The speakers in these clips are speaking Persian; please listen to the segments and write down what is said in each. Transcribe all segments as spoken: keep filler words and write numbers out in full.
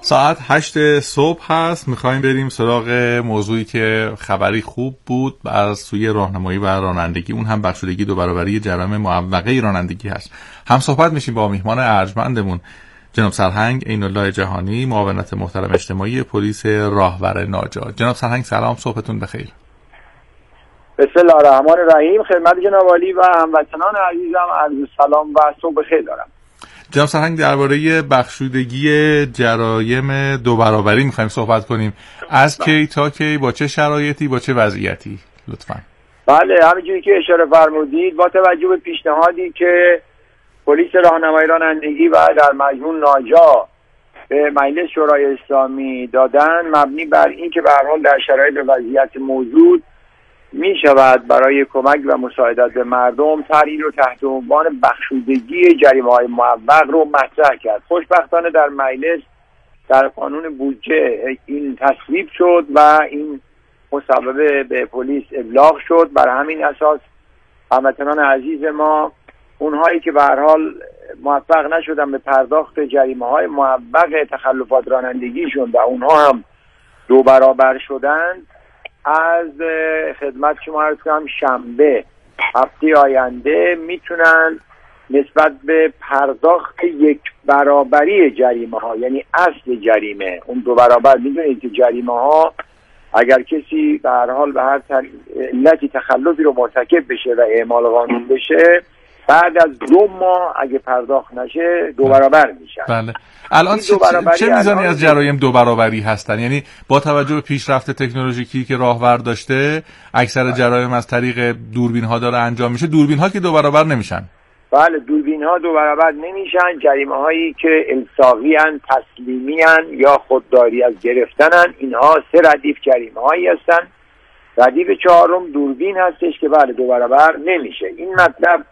ساعت هشت صبح هست. میخوایم بریم سراغ موضوعی که خبری خوب بود از سوی راهنمایی و رانندگی، اون هم بخشودگی دو برابری جرایم معوقه رانندگی هست. هم صحبت میشیم با میهمان ارجمندمون جناب سرهنگ عین الله جهانی، معاونت محترم اجتماعی پلیس راهور ناجا. جناب سرهنگ سلام، صبحتون بخیر. بسم الله الرحمن الرحیم. خدمت جناب عالی و هموطنان عزیزم عرض سلام و صبح بخیر دارم. جناب سرهنگ درباره بخشودگی جرایم دو برابری میخوایم صحبت کنیم. از کی تا کی، با چه شرایطی، با چه وضعیتی لطفاً؟ بله، همینجوری که اشاره فرمودید، با توجه به پیشنهادی که پلیس راهنمایی رانندگی و در مجموع ناجا به مجلس شورای اسلامی دادن، مبنی بر این که به هر حال در شرایط وضعیت موجود می شود برای کمک و مساعدت به مردم طرحی رو تحت عنوان بخشودگی جریمه‌های معوق رو مطرح کرد. خوشبختانه در مجلس در قانون بودجه این تصویب شد و این مصوبه به پلیس ابلاغ شد. بر همین اساس هموطنان عزیز ما، اونهایی که به هر حال موفق نشدن به پرداخت جریمه‌های معوق تخلفات رانندگیشون و اونها هم دو برابر شدند، از خدمت شما عرض کنم شنبه هفته آینده میتونن نسبت به پرداخت یک برابری جریمه ها، یعنی اصل جریمه، اون دو برابر، میدونید که جریمه ها اگر کسی به هر حال به هر علتی تخلفی رو مرتکب بشه و اعمال قانون بشه، بعد از دو ماه اگه پرداخت نشه دو برابر میشن. بله. الان چه, چه میزانی از جرایم دو برابری هستن؟ یعنی با توجه به پیشرفت تکنولوژیکی که راهور داشته، اکثر جرایم از طریق دوربین ها داره انجام میشه. دوربین ها که دو برابر نمیشن. بله، دوربین ها دو برابر نمیشن. جریمه هایی که الزامی ان، تسلیمی ان یا خودداری از گرفتنن، اینها سه ردیف جریمه هایی هستن. ردیف چهارم دوربین هستش که بله دو برابر نمیشه. این مطلب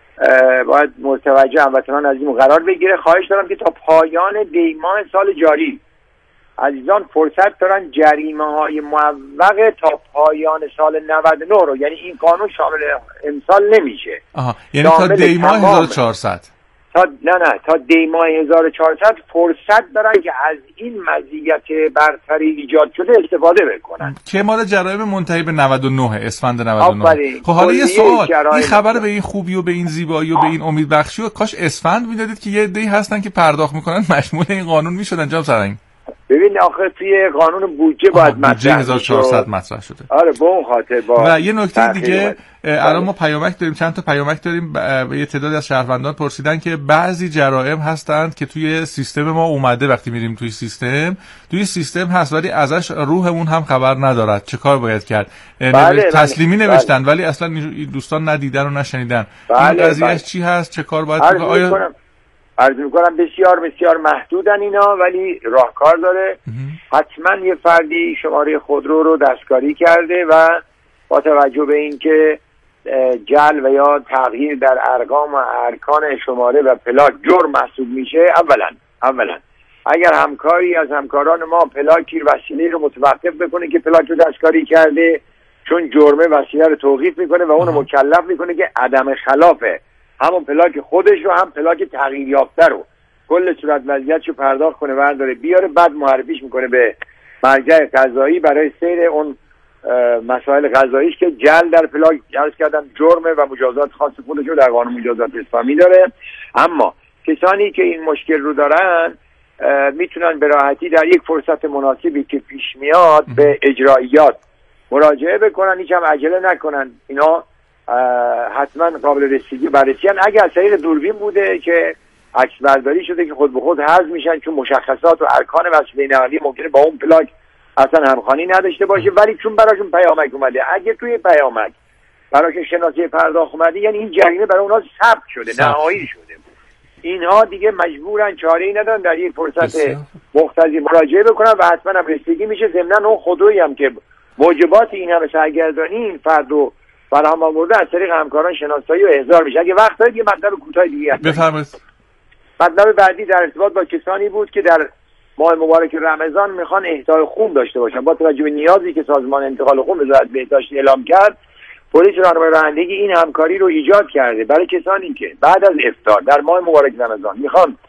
باید متوجه هموطنان عزیزم قرار بگیره. خواهش دارم که تا پایان دیماه سال جاری عزیزان فرصت دارن جریمه های معوق تا پایان سال نود و نه رو، یعنی این قانون شامل امسال نمیشه. آها، یعنی تا دیماه هزار و چهارصد تا نه نه تا دیماه هزار و چهارصد فرصت دارن که از این مزیت برتری ایجاد شده استفاده بکنن که مال جرایم منتهی به نود و نه اسفند نود و نه. خب حالا یه سوال، این خبر به این خوبی و به این زیبایی و به این امیدبخشی و کاش اسفند میدادید که یه عده‌ای هستن که پرداخت میکنن مشمول این قانون میشدن. جناب سرهنگ ببین آخه توی قانون بوجه باید مطرح هزار و چهارصد مطرح شده. آره به اون خاطر با و یه نکته دیگه، الان ما پیامک داریم، چند تا پیامک داریم. یه تعدادی از شهروندان پرسیدن که بعضی جرایم هستند که توی سیستم ما اومده، وقتی میریم توی سیستم توی سیستم هست ولی ازش روحمون هم خبر ندارد. چه کار باید کرد؟ بله، تسلیمی بله. نوشتن ولی اصلا دوستان ندیدن و نشنیدن. بله، این قضیهش بله. چی هست؟ چه کار باید کنیم؟ آیا عرض میکنم بسیار بسیار محدودن اینا، ولی راهکار داره. حتما یه فردی شماره خودرو رو دستکاری کرده و با توجه به اینکه جعل و یا تغییر در ارقام و ارکان شماره و پلاک جرم محسوب میشه، اولا اولا اگر همکاری از همکاران ما پلاکی وسیله رو متوقف بکنه که پلاک رو دستکاری کرده، چون جرمه وسیله رو توقیف میکنه و اونو مکلف میکنه که عدم خلافه همون پلاک خودش رو هم پلاک تغییر یافته رو کل صورت وضعیتشو پرداخت کنه، برداره بیاره، بعد معرفیش میکنه به مرجع قضایی برای سیر اون مسائل قضاییش که جعل در پلاک عرض کردن جرمه و مجازات خاص خودش رو در قانون مجازات اسلامی داره. اما کسانی که این مشکل رو دارن میتونن به راحتی در یک فرصت مناسبی که پیش میاد به اجراییات مراجعه بکنن، هیچ هم عجله نکنن. اینا حتما قابل رسیدگی بررسی هن. اگر از طریق دوربین بوده که عکس برداری شده که خود به خود حذف میشن، چون مشخصات و ارکان وسیله نقلیه ممکنه با اون پلاک اصلا همخوانی نداشته باشه، ولی چون براشون پیامک اومده، اگه توی پیامک براشون شناسه پرداخت اومده، یعنی این جریمه برای اونها ثبت شده، نهایی شده. اینها دیگه مجبورن، چاره‌ای ندارن، در یک فرصت مختصری مراجعه بکنن و حتما هم رسیدگی میشه. ضمن اون خودرویی هم که موجبات این همه سرگردانی این فرد رو فراهم آورده، از طریق همکاران شناسایی و احضار میشه. اگه وقت دارید یه مطلب کوتاه دیگه بفرمایید. مطلب بعدی در ارتباط با کسانی بود که در ماه مبارک رمضان میخوان اهدای خون داشته باشن. با توجه به نیازی که سازمان انتقال خون وزارت بهداشت اعلام کرد، پلیس راهنمایی رانندگی این همکاری رو ایجاد کرده برای کسانی که بعد از افطار در ماه مبارک رمضان میخوان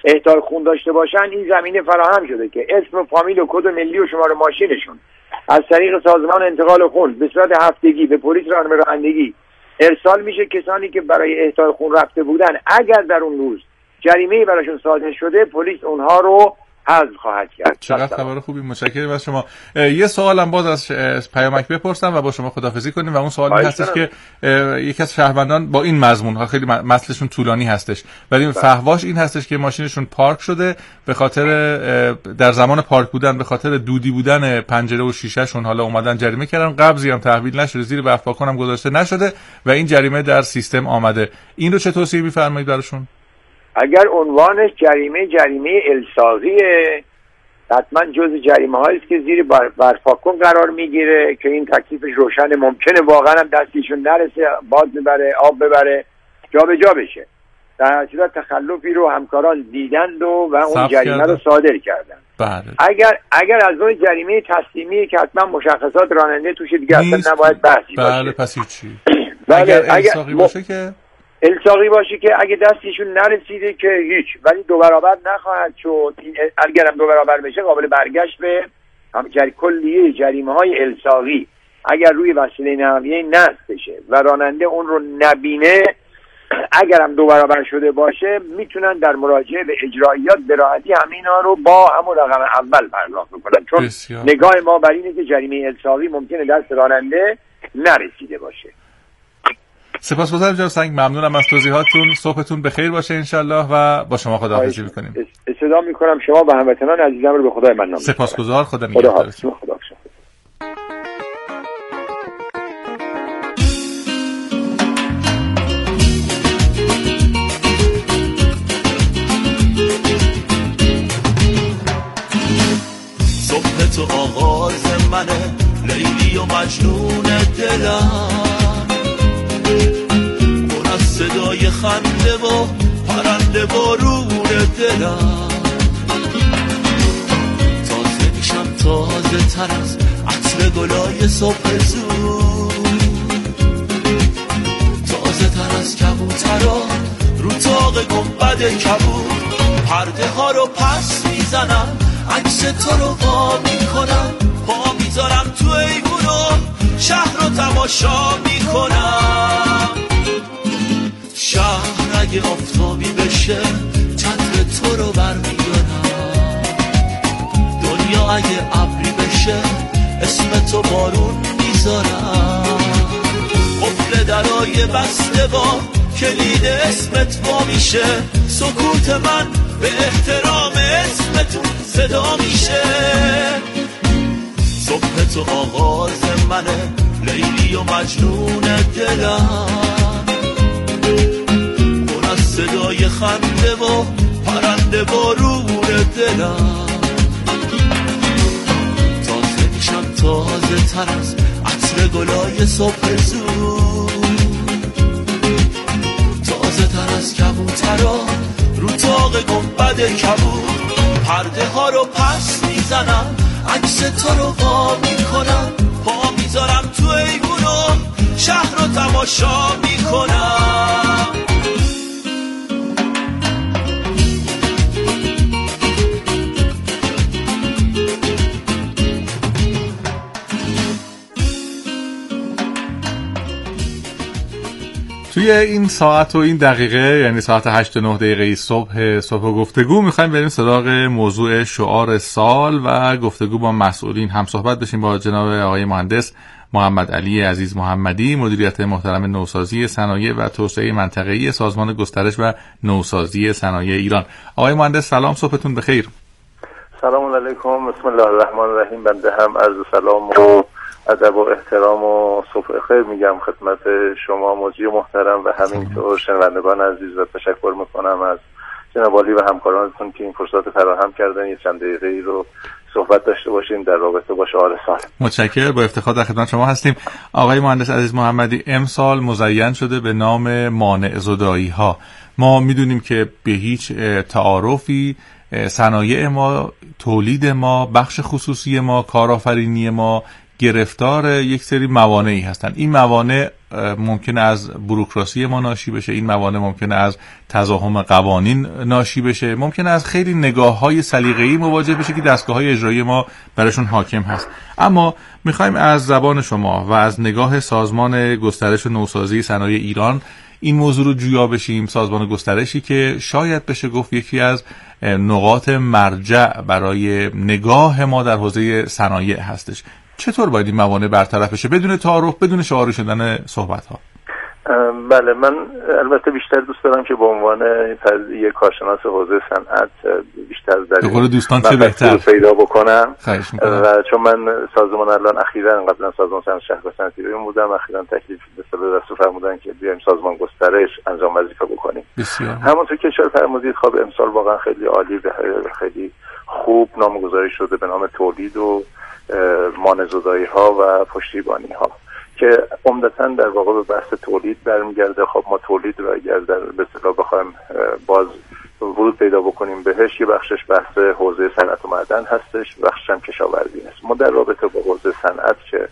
اهدای خون داشته باشن این زمینه فراهم شده که اسم و فامیل و کد ملی و شماره ماشینشون از طریق سازمان انتقال خون به صورت هفتگی به پلیس راهنمایی رانندگی ارسال میشه. کسانی که برای اهدای خون رفته بودن اگر در اون روز جریمه‌ای براشون صادر شده پلیس اونها رو حذف خواهد کرد. چقدر خبر خوبی، متشکرم از شما. یه سوالم باز از پیامک بپرسم و با شما خداحافظی کنیم و اون سوالی هستش که یکی از شهروندان با این مضمون، خیلی متنشون طولانی هستش ولی فحواش این هستش که ماشینشون پارک شده به خاطر در زمان پارک بودن به خاطر دودی بودن پنجره و شیشهشون حالا اومدن جریمه کردن، قبضی هم تحویل نشده، زیر برف پاکن هم گذاشته نشده و این جریمه در سیستم آمده. این رو چه توصیه می‌فرمایید براشون؟ اگر عنوانش جریمه جریمه الساقیه حتما جز جریمه هایی است که زیر برفاکن قرار میگیره که این تکلیفش روشن. ممکنه واقعا هم دستیشون نرسه، باد ببره، آب ببره، جا به جا بشه. در هر صورت تخلفی رو همکاران دیدند و, و اون جریمه رو صادر کردن. بله. اگر اگر از اون جریمه تسلیمی که حتما مشخصات راننده توش دیگه اصلا نباید بحثی باشه. بله پس چی؟ بله اگر اگر الساقی باشه که الساقی باشه که اگه دستشون نرسیده که هیچ، ولی دو برابر نخواهد شد. اگرم دو برابر بشه قابل برگشت به هم جری کلیه جریمه های الساقی. اگر روی وسیله نقلیه نصب بشه و راننده اون رو نبینه اگرم دو برابر شده باشه میتونن در مراجعه به اجرایات به راحتی همینا رو با همون رقم اول پرداخت کنن، چون بسیار. نگاه ما بر اینه که جریمه الساقی ممکنه دست راننده نرسیده باشه. سپاسگزارم جناب سنگ، ممنونم از توضیحاتتون. صبحتون بخیر باشه انشالله و با شما خداحافظی می‌کنیم. استدعا می‌کنم شما و هموطنان عزیزم رو به خدای من نام. سپاسگزار، خدا نگهدار. خدا صبح تو آغاز منه لیلی و مجنون دلم، پر از صدای خنده و پرنده بارون دلم. تازه میشم تازه تر از عطر گلای صبح زود، تازه تر از کبوترا رو تاق گنبد کبود. پرده ها رو پس میزنم، عکس تو رو وا میکنم، پا میذارم تو ایوونو شهر رو تماشا میکنم. شهر اگه آفتابی بشه چتر تو رو برمیدارم، دنیا اگه ابری بشه اسم تو بارون میذارم. قفل درای بسته با کلید اسمت وا میشه، سکوت من به احترام اسمتون صدا میشه. صبح تو آغاز منه لیلی و مجنون دلم، پر از صدای خنده و پرنده بارون دلم. تازه میشم تازه تر از عطر گلای صبح زود، تازه تر از کبوترا رو تاق گنبد کبود. پرده ها رو پس میزنم، عکس تو رو وا میکنم، پا میذارم تو ایوونو شهر رو تماشا میکنم. توی این ساعت و این دقیقه، یعنی ساعت هشت و نه دقیقه صبح صبح گفتگو، میخوایم بریم سراغ موضوع شعار سال و گفتگو با مسئولین هم صحبت بشیم با جناب آقای مهندس محمد علی عزیز محمدی، مدیریت محترم نوسازی صنایع و توسعه منطقه‌ای سازمان گسترش و نوسازی صنایع ایران. آقای مهندس سلام، صبحتون بخیر. سلام علیکم، بسم الله الرحمن الرحیم. بنده هم عرض سلام و ادب و احترام و صبح خیر میگم خدمت شما مجری محترم و همینطور شنوندگان عزیز و تشکر میکنم از جناب عالی و همکارانتون که این فرصت فراهم کردن یه چند دقیقه‌ای رو صحبت داشته باشیم در رابطه با شعار سال. متشکرم، با افتخار در خدمت شما هستیم. آقای مهندس عزیز محمدی، امسال مزین شده به نام مانع زدایی ها. ما میدونیم که به هیچ تعارفی صنایع ما، تولید ما، بخش خصوصی ما، کارآفرینی ما گرفتار یک سری موانعی هستن. این موانع ممکنه از بوروکراسی ما ناشی بشه، این موانع ممکنه از تزاحم قوانین ناشی بشه، ممکنه از خیلی نگاه‌های سلیقه‌ای مواجه بشه که دستگاه‌های اجرایی ما براشون حاکم هست. اما می‌خوایم از زبان شما و از نگاه سازمان گسترش و نوسازی صنایع ایران این موضوع رو جویا بشیم. سازمان گسترشی که شاید بشه گفت یکی از نقاط مرجع برای نگاه ما در حوزه صنایع هستش. چطور باید این موانع برطرف بشه بدون تعارف، بدون شعاری شدن صحبت ها؟ بله، من البته بیشتر دوست دارم که به عنوان یک کارشناس حوزه صنعت بیشتر در این دوستان چه بهتر پیدا بکنم. و چون من سازمان الان اخیراً قبلا سازمان صنعت شهر و صنعت ایران بودم، اخیراً تکلیف به صلاح دست فرمودن که بیایم سازمان گسترش انجام وظیفه بکنیم. بسیار همونطور که اشاره فرمودید، خب امسال واقعا خیلی عالی و خیلی خوب نامگذاری شده به نام تولید و مانع‌زدایی ها و پشتیبانی ها که عمدتاً در واقع به بحث تولید برمیگرده. خب ما تولید رو اگر در به اصطلاح بخوایم باز ورود پیدا بکنیم بهش، یه بخشش بحث حوزه صنعت و معدن هستش، بخشش هم کشاورزی است. ما در رابطه با حوزه صنعت که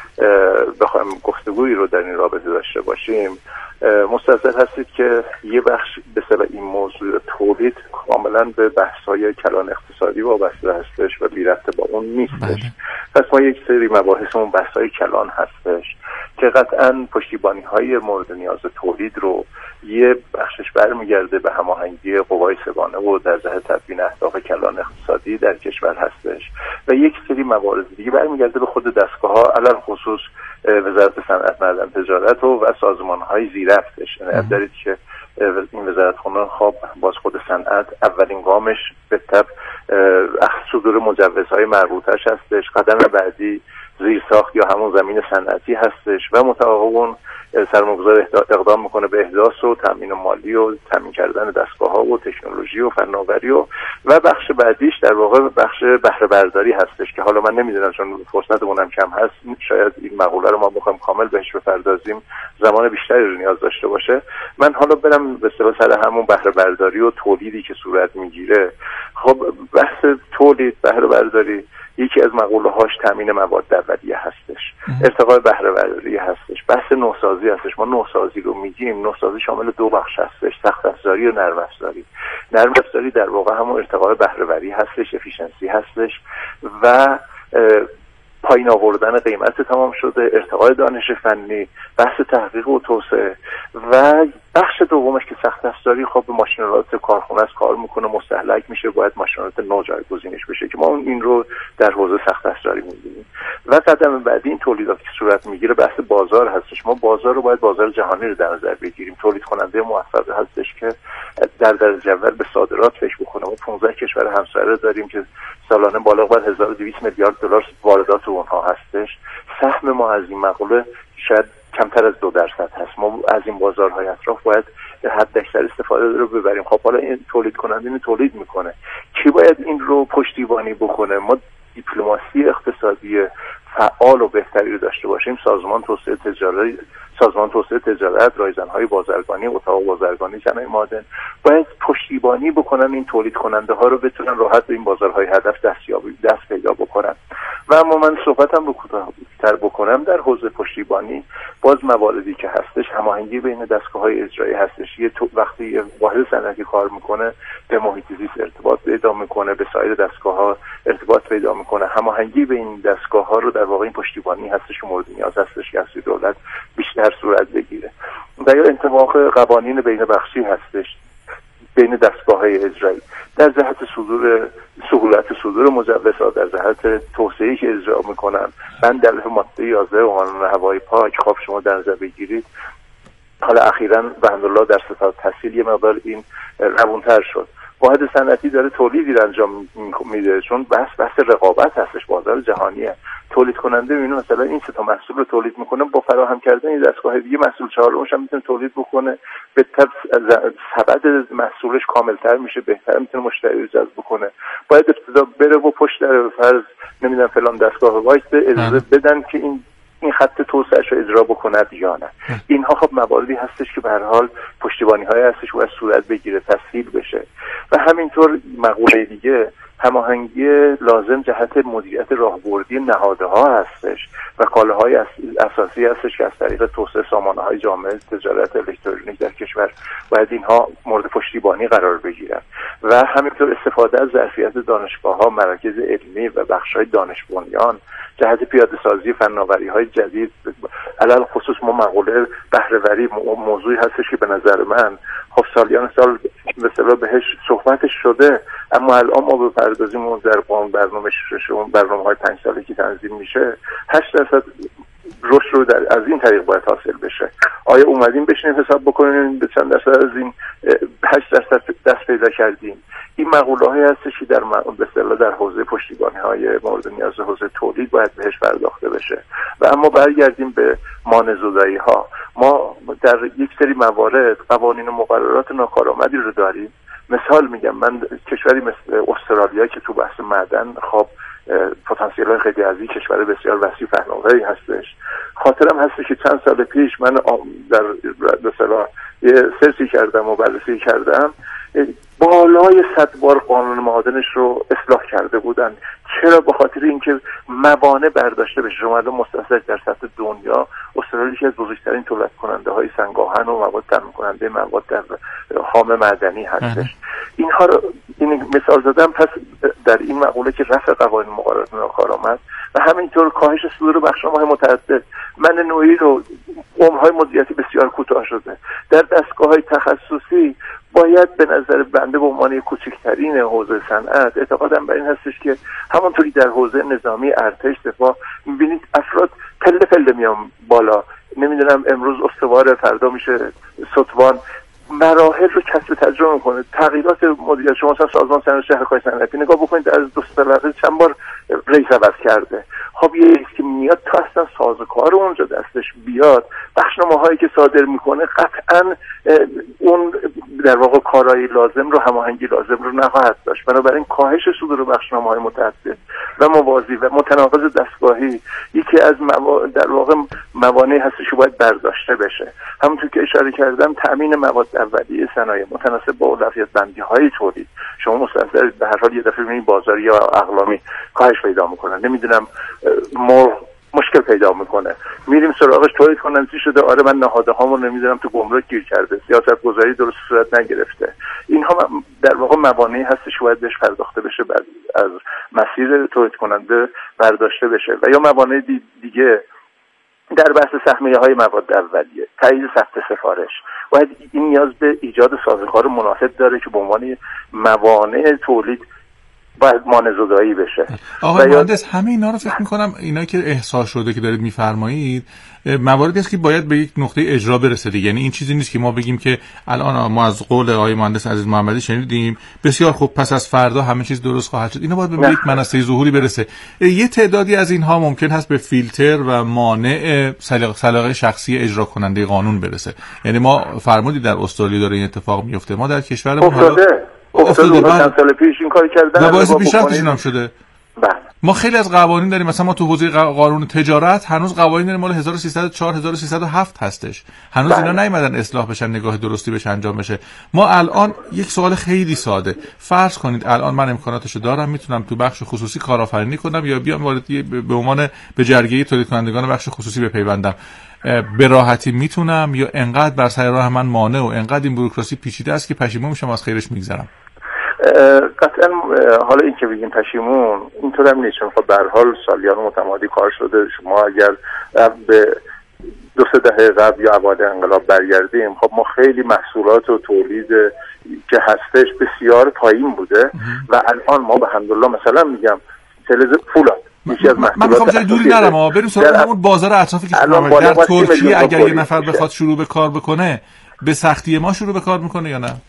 بخوایم گفتگویی رو در این رابطه داشته باشیم، مستحضر هستید که یه بخش به اصطلاح این موضوع تولید کاملا به بحث‌های کلان اقتصادی وابسته هستش و بی ربط با اون نیستش. پس ما یک سری مباحثمون بحث‌های کلان هستش که قطعاً پشتیبانی‌های مورد نیاز تولید رو یه بخشش برمیگرده به هماهنگی قوای سگانه و در جهت تدوین اهداف کلان اقتصادی در کشور هستش و یک سری موارد دیگه برمیگرده به خود دستگاه‌ها، علل خصوص وزارت صنعت، معدن، تجارت و, و سازمان‌های زیررفتش. یعنی دارید که این وزارتخونه خب باز خود صنعت اولین گامش به تبع صدور مجوزهای مربوطش هستش، قدم بعدی زیرساخت یا همون زمین صنعتی هستش و متعاقبون سرمایه‌گذار اقدام میکنه به احداث و تامین مالی و تامین کردن دستگاه‌ها و تکنولوژی و فناوری و و بخش بعدیش در واقع بخش بهره برداری هستش که حالا من نمیدونم چون فرصتمونم کم هست، شاید این مقوله رو ما بخوایم کامل بهش بپردازیم زمان بیشتری رو نیاز داشته باشه. من حالا برم به اصطلاح سر همون بهره برداری و تولیدی که صورت میگیره. خب بحث تولید، بهره برداری، یکی از مقوله هاش تامین مواد اولیه هستش، ارتقاء بهره برداری هستش، بحث نوسازی هستش. ما نوسازی رو میگیم، نوسازی شامل دو بخش هستش، سخت افزاری و نرم افزاری. نرم افزاری در واقع همون ارتقاء بهره وری هستش، افیشنسی هستش و پایین آوردن قیمت تمام شده، ارتقاء دانش فنی، بحث تحقیق و توسعه و بخش دومش که سخت افزاری خب به ماشینالات کارخونه است، کار میکنه، مستهلک میشه، باید ماشینالات نو جایگزینش بشه که ما این رو در حوزه سخت افزاری می‌بینیم. و قدم بعدی این تولیدات که صورت میگیره بحث بازار هستش. ما بازار رو باید بازار جهانی رو در نظر بگیریم. تولید کننده موفق هستش که در درجه اول به صادرات فکر بکنه. ما پانزده کشور همسایه داریم که سالانه بالغ بر هزار و دویست میلیارد دلار واردات اونها هستش. سهم ما از این مقوله شاید کمتر از دو درصد هست. ما از این بازارهای اطراف باید حد اکثر استفاده رو ببریم. خب حالا این تولید کننده این تولید میکنه، کی باید این رو پشتیبانی بکنه؟ ما دیپلماسی اقتصادی فعال و بهتری رو داشته باشیم. سازمان توسعه تجارت، سازمان توسعه تجارت، رایزن‌های بازرگانی، اتاق بازرگانی، صنایع معدن باید پشتیبانی بکنن این تولید کننده ها رو بتونن راحت به این بازارهای هدف دستیابی دست پیدا بکنن. و اما من صحبتم رو کوتاه‌تر بکنم در حوزه پشتیبانی، باز مواردی که هستش هماهنگی بین دستگاه‌های اجرایی هستش. یه تو وقتی واحد صنعتی کار میکنه به محیط زیست ارتباط پیدا میکنه، به سایر دستگاه‌ها ارتباط پیدا میکنه. هماهنگی بین این دستگاه‌ها رو در واقع این پشتیبانی هستش که مورد نیاز هستش که از دولت بیشتر صورت بگیره. و یا انطباق قوانین بین بخشی هستش بین دستگاه‌های اجرایی در جهت صدور سهولت صدور مجوزات، در جهت توسعه‌ای که اجرا میکنن. بند الف ماده یازده قانون هوای پاک خب شما در نظر بگیرید حالا اخیراً بحمدالله در ستاد تحصیل یه مقدار این روونتر شد. واحد صنعتی داره تولیدی رو انجام میده چون بحث بحث رقابت هستش، بازار جهانیه. تولید کننده میونه مثلا این سه تا محصول رو تولید میکنه، با فراهم کردن این دستگاه دیگه محصول چهارمش هم میتونه تولید بکنه، به تبع سبد محصولش کاملتر میشه، بهتر میتونه مشتری رو جذب بکنه. باید ابتدا بره و پشت در فرض نمیدونم فلان دستگاه وایسته اجازه بدن که این این خط توسعه‌اش رو اجرا بکند یا نه. اینها خب مواردی هستش که به هر حال پشتیبانی‌های هستش و صورت بگیره، تسهیل بشه. و همینطور مقوله دیگه هماهنگی لازم جهت مدیریت راهبردی نهادها هستش و کالاهای اساسی هستش که از طریق توسعه سامانه‌های جامعه تجارت الکترونیک در کشور باید اینها مورد پشتیبانی قرار بگیرن و همینطور استفاده از ظرفیت دانشگاه‌ها، مراکز علمی و بخش‌های دانش بنیان جهت پیاده‌سازی فناوری‌های جدید. علل خصوص ما مقوله بهره‌وری موضوعی هستش که به نظر من خب سالیان سال به اصطلاح بهش صحبتش شده، اما الان ما بپردازیم در برنامه ششم برنامه‌های پنج ساله که تنظیم میشه هشت درصد رشد رو در از این طریق باید حاصل بشه. آیا اومدیم بشینیم حساب بکنیم به چند درصد از این هشت درصد دست پیدا کردیم؟ این مقوله‌هایی هستش که در به اصطلاح در حوزه پشتیبانی‌های مورد نیاز حوزه تولید باید بهش پرداخته بشه. و اما برگردیم به مانع‌زدایی‌ها. ما در یک سری موارد قوانین و مقررات ناکارآمدی رو داریم. مثال میگم، من کشوری مثل استرالیا که تو بحث معدن خب پتانسیل خیلی عظیم، کشور بسیار وسیع فناوری هستش. خاطرم هستش که چند سال پیش من در به اصطلاح یه سرچی کردم و بررسی کردم، بالای صد بار قانون معادنش رو اصلاح کرده بودن. چرا؟ به خاطر اینکه موانع برداشته بشه. شما الان مستحضر در سطح دنیا استرالیا یکی از بزرگترین تولید کننده های سنگاهن و مواد تامین کننده مواد در خام معدنی هستش. اینها رو این مثال زدم. پس در این مقوله که رفع قوانین مقررات ناکارآمد و همینطور کاهش صدور بخشنامه‌های متعدد، من نوعی رو عمرهای مدیریتی بسیار کوتاه شده در دستگاه‌های تخصصی باید به نظر بنده به عنوان کوچکترین حوزه صنعت اعتقادم بر این هستش که همونطوری در حوزه نظامی ارتش دفاع می‌بینید افراد پله پله میان بالا، نمیدونم امروز استوار فردا میشه ستوان، مراحل رو کسب تجربه میکنه. تغییرات مدیریت شما مثلا سازمان صنعت شهرکاری صنعتی نگاه بکنید از دو سه سال چند بار رئیس عوض کرده. خب یه رئیس که میاد تا اصلا سازوکار اونجا دستش بیاد، بخشنامه‌هایی که صادر میکنه قطعاً اون در واقع کارایی لازم رو، هماهنگی لازم رو نخواهد داشت. بنابراین کاهش صدور بخشنامه‌های متعدد و موازی و متناقض دستگاهی یکی از موا... در واقع موانعی هستش که باید برداشته بشه. همونطور که اشاره کردم تامین مواد اولیه صنایع متناسب با اولویت بندی‌های تولید. شما مستحضر به هر حال یه دفعه می‌بینید بازاری یا اقلامی کاهش پیدا می‌کنن، نمیدونم مرغ مشکل پیدا میکنه، میریم سراغش تولید کننده شده، آره من نهاده هامو نمیدونم تو گمرک گیر کرده، سیاست گذاری درست صورت نگرفته. اینها در واقع موانعی هستش که باید بهش پرداخته بشه، بعد از مسیر تولید کننده برداشته بشه. و یا موانع دیگه در بحث سهمیه های مواد اولیه، تایید ثبت سفارش، باید این نیاز به ایجاد سازوکار مناسب داره که به عنوان موانع تولید باید مانع‌زدایی بشه. آقای مهندس همه اینا رو فکر می‌کنم اینا که احساس شده که دارید می‌فرمایید مواردی است که باید به یک نقطه اجرا برسه دیگه. یعنی این چیزی نیست که ما بگیم که الان ما از قول آقای مهندس عزیز محمدی شنیدیم بسیار خوب پس از فردا همه چیز درست خواهد شد. اینا باید به یک منصه ظهوری برسه. یه تعدادی از اینها ممکن هست به فیلتر و مانع سلیقه شخصی اجرا کننده قانون برسه. یعنی ما فرمودید در استرالیا داره این اتفاق میفته، ما در کشورمون حالا افتاده چند سال پیش این کاری کردن، باعث پیشرفتش هم شده. بله ما خیلی از قوانین داریم، مثلا ما تو حوزه قانون تجارت هنوز قوانین داریم مال هزار و سیصد و چهار هزار و سیصد و هفت هستش، هنوز بله. اینا نیومدن اصلاح بشن، نگاه درستی بشه انجام بشه. ما الان یک سوال خیلی ساده، فرض کنید الان من امکاناتشو دارم، میتونم تو بخش خصوصی کارآفرینی کنم یا بیام وارد به عنوان به جرگه تولید کنندگان بخش خصوصی بپیوندم، به راحتی میتونم یا انقدر بر سر راه من مانع و انقدر این بوروکراسی پیچیده است که پشیمون میشم از خیرش میگذرم؟ قطعا حالا این که بگیم پشیمون اینطور هم نیست، چون خب به هر حال سالیان متمادی کار شده. شما اگر به دو سه دهه قبل یا اوایل انقلاب برگردیم، خب ما خیلی محصولات و تولید که هستش بسیار پایین بوده و الان ما الحمدلله مثلا میگم فلز فولاد یکی از من میخوام جای دوری نرم ها بریم سراغ همون بازار اطرافی که در ترکیه اگر یه نفر بخواد شروع به کار بکنه به سختی ما شروع به کار میکنه یا نه؟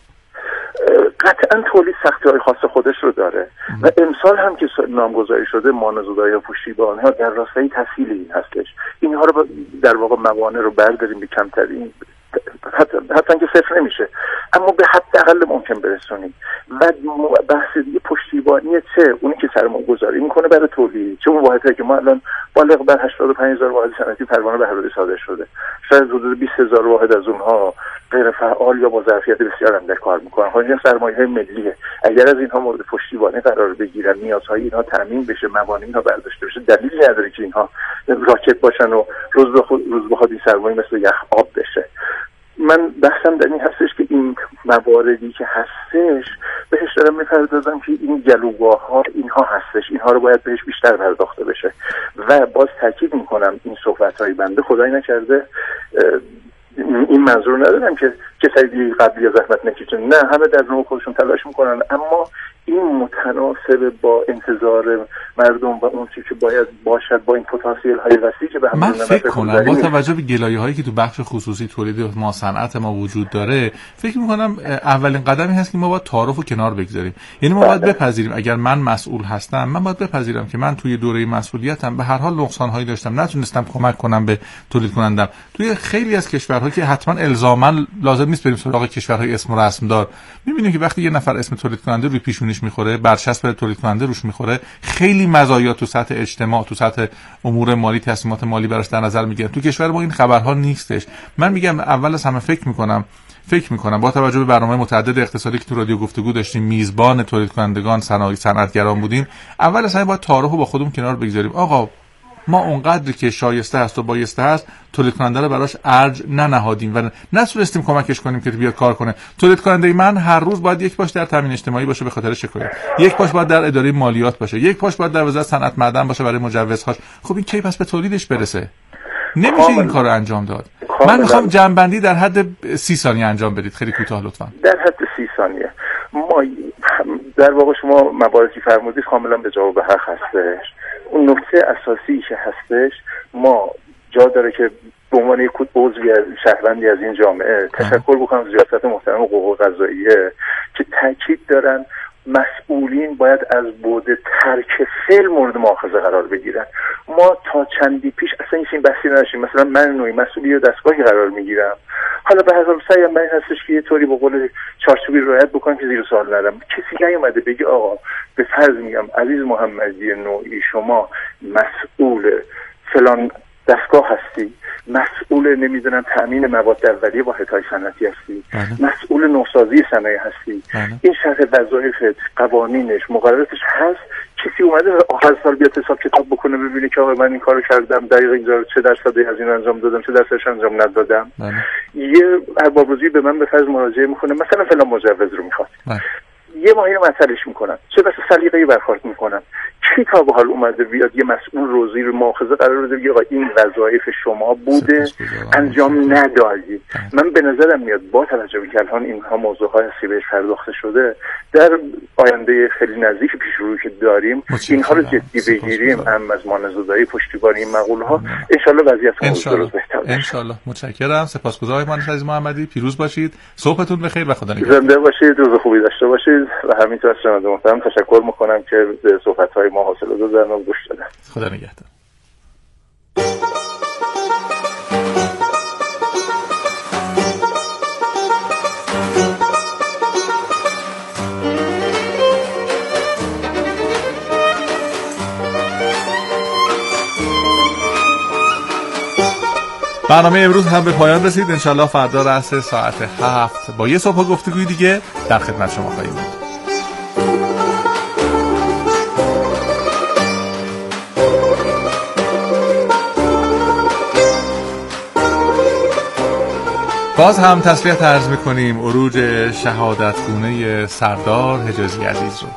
قطعا تولید سختی‌های خاص خودش رو داره و امسال هم که نامگذاری شده مانع‌زدایی و پشتیبانی‌ها در راستای تسهیل این هستش. اینها رو در واقع موانع رو برداریم به کمترین، حتی حتی که صفر نمیشه اما به حداقل ممکن برسونیم. و بحث دیگه پشتیبانی چه اونی که سرمایه‌گذاری میکنه برای تولید، چه اون واحدی که ما الان بالغ بر هشتاد و پنج هزار واحد صنعتی پروانه به هر صادر شده. شاید حدود بیست هزار واحد از اونها غیر فعال یا با ظرفیت بسیار اندک کار میکنن. خب این سرمایه‌های ملیه. اگر از اینها مورد پشتیبانی قرار بگیرن، نیازهای اینها تامین بشه، موانع اینها برداشته بشه، دلیلی نداره که اینها راکت باشن و روز به خود روز به خود این سرمایه مثل یخ آب بشه. من بحثم در این هستش که این مواردی که هستش بهش دارم میپردازم که این گلوگاه ها اینها هستش، اینها رو باید بهش بیشتر پرداخته بشه. و باز تاکید میکنم این صحبت های بنده خدای نکرده این منظور ندارم که کسایی دیگه قبلی زحمت نکشن، نه، همه در نوع خودشون تلاش میکنن، اما این متناسب با انتظار مردم و اون چیزی که باید باشد با این پتانسیل های وسیعی که به هم من فکر کنم با توجه به گلایه هایی که تو بخش خصوصی تولید ما صنعت ما وجود داره، فکر میکنم اولین قدمی هست که ما باید تعارف رو کنار بگذاریم. یعنی ما باید بپذیریم اگر من مسئول هستم، من باید بپذیرم که من توی دوره مسئولیتم به هر حال نقصان هایی داشتم، نتونستم کمک کنم به تولید کنندم. توی خیلی از کشورها که حتما الزاما لازم نیست بریم سراغ کشورهای اسم و رسم دار، میبینیم که وقتی یه نفر اسم تولید کننده روی پیشونیش میخوره، برچسب تولید کننده روش میخوره، خیلی مزایا تو سطح اجتماع، تو سطح امور مالی، تصمیمات مالی براش در نظر میگیرن. تو کشور ما این خبرها نیستش. من میگم اول از همه فکر میکنم فکر میکنم با توجه به برنامه متعدد اقتصادی که تو رادیو گفتگو داشتیم، میزبان تولید کنندگان، صنایع، صنعتگران بودیم، اول از همه باید تعارف رو با خودمون کنار بگذاریم. آقا ما اونقدری که شایسته است و بایسته است تولید کننده رو براش ارج ننهادیم و نتونستیم کمکش کنیم که بیاد کار کنه. تولید کننده من هر روز باید یک پاش در تامین اجتماعی باشه به خاطر شکایت، یک پاش باید در اداره مالیات باشه، یک پاش باید در وزارت صنعت معدن باشه برای مجوزهاش. خب این کی پس به تولیدش برسه؟ نمیشه این کارو انجام داد. من میخوام جنبندی در حد سی ثانیه انجام بدید، خیلی کوتاه لطفا. در حد سی ثانیه. ما در واقع شما مواردی فرمودید کاملا به جواب حق هستش. اون نکته اساسی که هستش، ما جا داره که به عنوان یک عضوی از شهروندی از این جامعه تشکر بکنم از ریاست محترم حقوق قضاییه که تاکید دارن مسئولین باید از بعد ترک فعل مورد مؤاخذه قرار بگیرن. ما تا چندی پیش اصلا این بحثی نداشتیم. مثلا من نوعی مسئولی دستگاهی قرار میگیرم، حالا به هر حال سعیم من هستش که یه طوری به قول چارچوبی رعایت بکنم که زیر سوال نرم. کسی نیومده بگه آقا به فرض میگم عزیز محمدی نوعی شما مسئول فلان دستگاه هستی، مسئول نمیدونم تامین مواد اولیه واحدهای صنعتی هستی، بله. مسئول نوسازی صنایع هستی، بله. این شرح وظایفت، قوانینش، مقرراتش هست. کسی اومده آخر سال بیاد حساب کتاب بکنه ببینه که آقا من این کارو کردم، دقیق اینجا چه درصدی از این انجام دادم، چه درصدش انجام ندادم. بله. یه ارباب روزی به من به فرض مراجعه میکنه، مثلا فلان مجوز رو میخواد، بله. یه ماهی رو مطرحش میکنن، چه بس سلیقه‌ای برخورد میکنن. کی تا به حال اومده بیاد یه مسئول روزی رو مؤاخذه قرار بده بگه آقا این وظایف شما بوده انجام ندادید؟ من به نظرم میاد با توجه به که الان اینها موضوعهای هستی بهش پرداخته شده، در آینده خیلی نزدیک پیش روی که داریم اینها رو جدی بگیریم، هم از مانزدایی پشتیبانی این مقوله ها، ان شاء الله وضعیت درست بهتر بشه. ان شاء الله. متشکرم. سپاسگزارم مهندس عزیز محمدی. پیروز باشید. صبحتون بخیر و خدا نگهدار. زنده باشید. روز خوبی داشته باشید. و همینطور از شما محترم تشکر میکنم که به صحبت‌های ما حاصل دادن و گوش دادن. خدا نگهدار. برنامه امروز هم به پایان رسید. انشالله فردا رأس ساعت هفت با یه صبح گفتگوی دیگه در خدمت شما خواهیم بود. باز هم تسلیت عرض میکنیم عروج شهادتگونه سردار حجازی عزیز رو.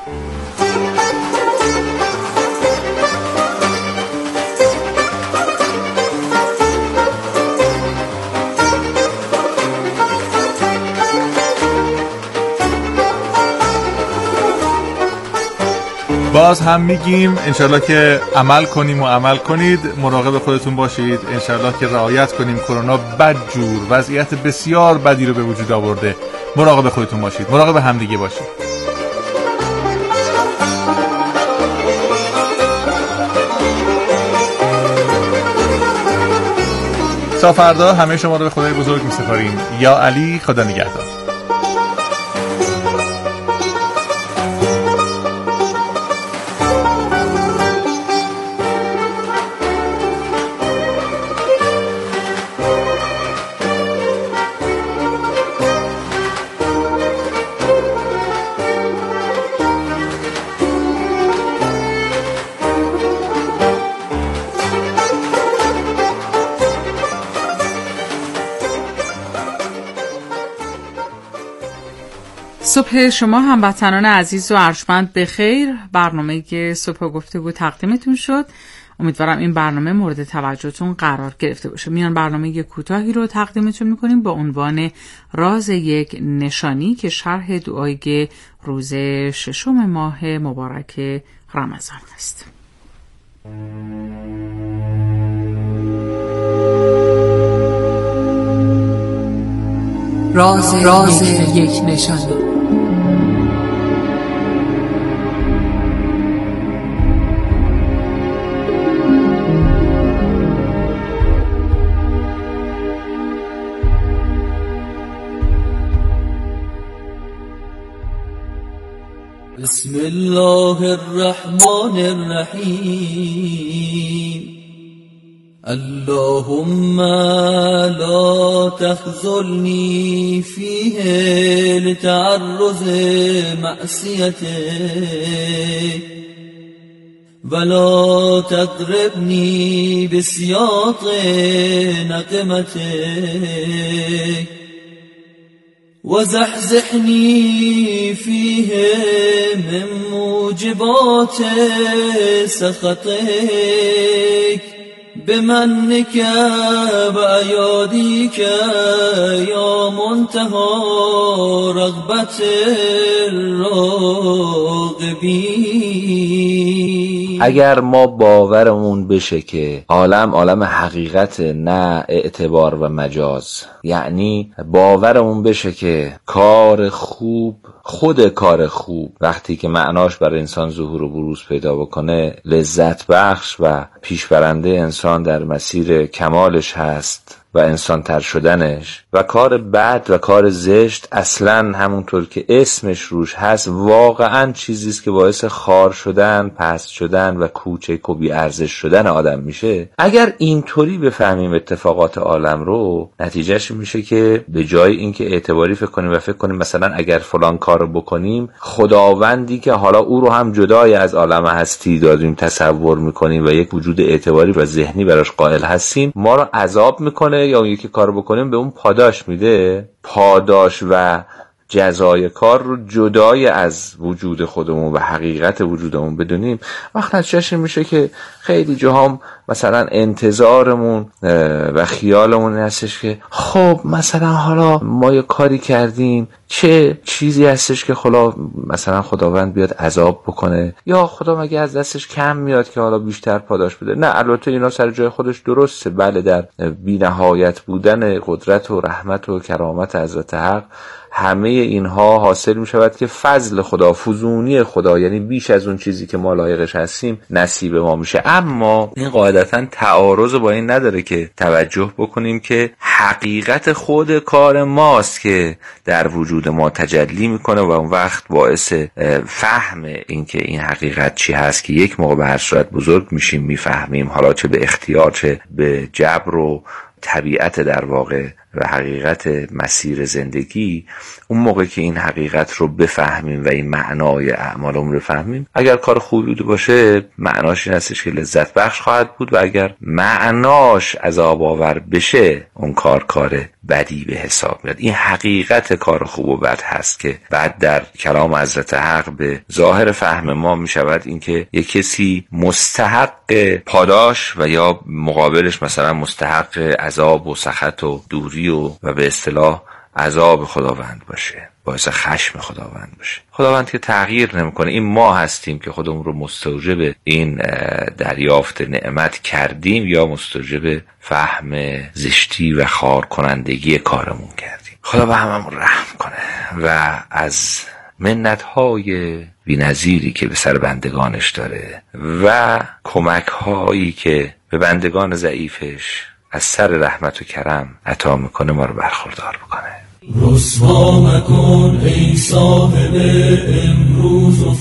باز هم میگیم انشالله که عمل کنیم و عمل کنید، مراقب خودتون باشید، انشالله که رعایت کنیم. کرونا بدجور وضعیت بسیار بدی رو به وجود آورده. مراقب خودتون باشید، مراقب همدیگه باشید. تا فردا همه شما رو به خدای بزرگ می‌سپاریم. یا علی، خدا نگهدار. صبح شما هموطنان عزیز و ارجمند بخیر. برنامه صبح گفتگو تقدیمتون شد. امیدوارم این برنامه مورد توجهتون قرار گرفته باشه. میان برنامه کوتاهی رو تقدیمتون میکنیم با عنوان راز یک نشانی که شرح دعای روز ششم ماه مبارک رمضان است. راز, راز یک نشانی. بسم الله الرحمن الرحیم. اللهم لا تخذلني فيه لتعرض معصيتك ولا تضربني بسياط نقمتك وزحزحني فيه من موجبات سخطك بمنك وأياديك يا منتهى رغبة الراغبين. اگر ما باورمون بشه که عالم عالم حقیقت نه اعتبار و مجاز، یعنی باورمون بشه که کار خوب خود کار خوب وقتی که معناش برای انسان ظهور و بروز پیدا بکنه لذت بخش و پیشبرنده انسان در مسیر کمالش هست و انسان تر شدنش، و کار بد و کار زشت اصلا همونطور که اسمش روش هست واقعا چیزیست که باعث خار شدن، پست شدن و کوچک و بی ارزش شدن آدم میشه. اگر اینطوری بفهمیم اتفاقات عالم رو، نتیجهش میشه که به جای اینکه اعتباری فکر کنیم و فکر کنیم مثلا اگر فلان کارو بکنیم خداوندی که حالا او رو هم جدای از عالم هستی داریم تصور میکنیم و یک وجود اعتباری و ذهنی براش قائل هستیم، ما رو عذاب میکنه یا اون یکی کار بکنیم به اون پاداش میده. پاداش و جزای کار رو جدای از وجود خودمون و حقیقت وجودمون بدونیم، وقت نتیجهش میشه که خیلی جاها مثلا انتظارمون و خیالمون این هستش که خب مثلا حالا ما یه کاری کردیم، چه چیزی هستش که خدا مثلا خداوند بیاد عذاب بکنه، یا خدا مگه از دستش کم میاد که حالا بیشتر پاداش بده. نه، البته اینا سر جای خودش درسته، بله، در بی نهایت بودن قدرت و رحمت و کرامت حضرت حق همه اینها حاصل می شود که فضل خدا، فزونی خدا، یعنی بیش از اون چیزی که ما لایقش هستیم نصیب ما میشه. اما این قاعدتا تعارض با این نداره که توجه بکنیم که حقیقت خود کار ماست که در وجود ما تجلی میکنه و اون وقت باعث فهم این که این حقیقت چی هست که یک موقع به هر صورت بزرگ میشیم، میفهمیم، حالا چه به اختیار چه به جبر و طبیعت در واقع و حقیقت مسیر زندگی. اون موقع که این حقیقت رو بفهمیم و این معنای اعمالمون رو بفهمیم، اگر کار خوبی بوده باشه معناش این هستش که لذت بخش خواهد بود، و اگر معناش عذاب آور بشه اون کار کار بدی به حساب میاد. این حقیقت کار خوب و بد هست که بعد در کلام حضرت حق به ظاهر فهم ما میشود این که یک کسی مستحق پاداش و یا مقابلش مثلا مستحق عذاب و سخط و دوری و, و به اصطلاح عذاب خداوند باشه، باعث خشم خداوند باشه. خداوند که تغییر نمیکنه، این ما هستیم که خودمون رو مستوجب این دریافت نعمت کردیم یا مستوجب فهم زشتی و خار کنندگی کارمون کردیم. خدا به هممون رحم کنه و از منت‌های بی‌نظیری که به سر بندگانش داره و کمک‌هایی که به بندگان ضعیفش از سر رحمت و کرم عطا میکنه ما رو برخوردار بکنه. رسوا مکن ای صاحب امروز و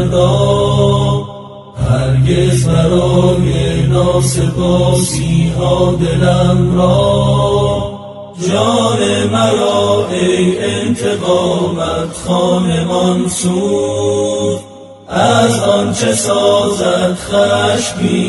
فردا، هرگز برای ناسپاسی ها دلم را. جان مرا ای انتقامت خانمان سوز، از آنچه سازد خشمی